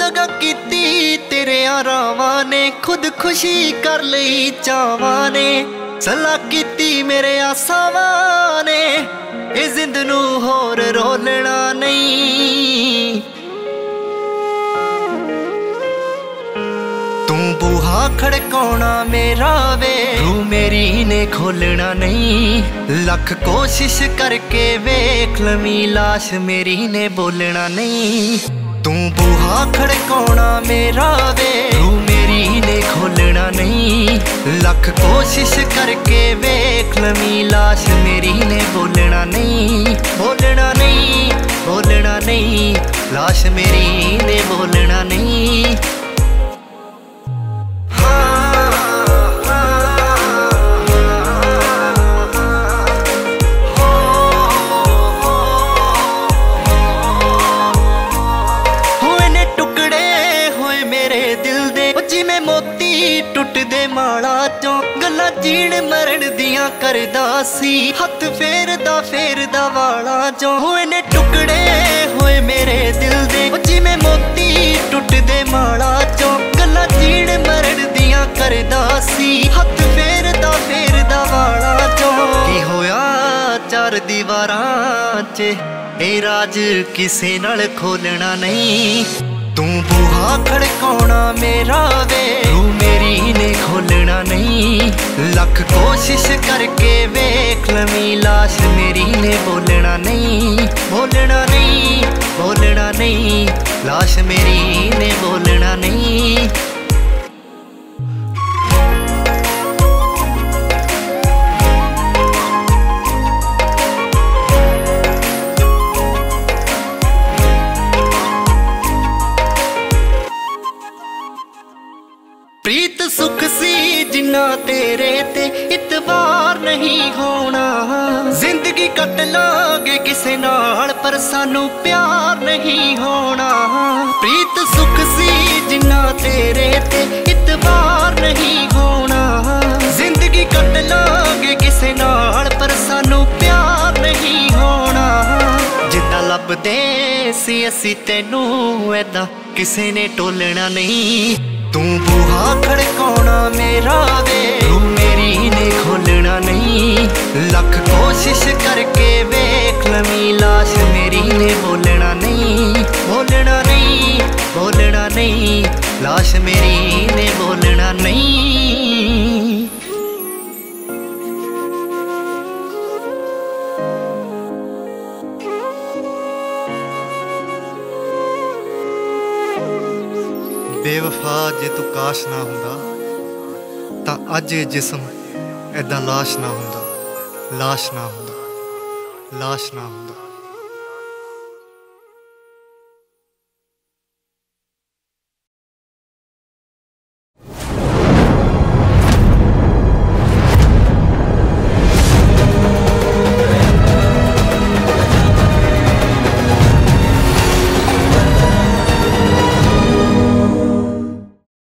दगा कीती तेरे रावां ने, खुद खुशी कर लई चावां ने। सलाह कीती मेरे आसावां ने, ए जिंद नू होर रोलना नहीं। तू बूहा खड़काउणा मेरा वे, रूह मेरी ने खोलना नहीं। लख कोशिश करके वेख लवीं, लाश मेरी ने बोलना नहीं। तू बूहा खड़काउणा मेरा वे, रूह मेरी ने खोलना नहीं। लख कोशिश करके वेख लवीं, लाश मेरी ने बोलना नहीं। बोलना नहीं, बोलना नहीं, लाश मेरी ने बोलना नहीं। जिमें मोती टुटदे माड़ा चों, गल्लां जीण मरण दियां करदा सी। हथ फेरदा वाला चों, होए ने टुकड़े होए मेरे दिल दे। जिमें मोती टुटदे माड़ा चों, गल्लां जीण मरण दियां करदा सी। हथ फेरदा वाला चों, की होया चार दीवारां च ए राज किसे नाल खोलना नहीं। तू बूहा खड़काउणा मेरा वे, रूह मेरी ने खोलना नहीं। लख कोशिश करके वेख लवीं, लाश मेरी ने बोलना नहीं। बोलना नहीं, बोलना नहीं, लाश मेरी ने बोलना नहीं। प्रीत सुख सी जिन्ना तेरे ते इतबार नहीं होना। जिंदगी कट लांगे किसे नाल पर सानू प्यार नहीं होना। प्रीत सुख सी जिन्ना तेरे ते इतबार नहीं होना। जिंदगी कट लांगे किसे नाल पर सानू प्यार नहीं होना। जिद्दां लभदे सी असी तैनू ऐदां किसे ने टोलना नहीं। तू बूहा खड़काउणा मेरा वे, रूह मेरी ने खोलना नहीं। लख कोशिश करके वेख लवीं, लाश मेरी ने बोलना नहीं। बोलना नहीं, बोलना नहीं, लाश मेरी ने बोलना नहीं। बेवफा जे तू काश ना हुंदा, तां अज जिस्म ऐदा लाश ना हुंदा। लाश ना हुंदा, लाश ना हुंदा।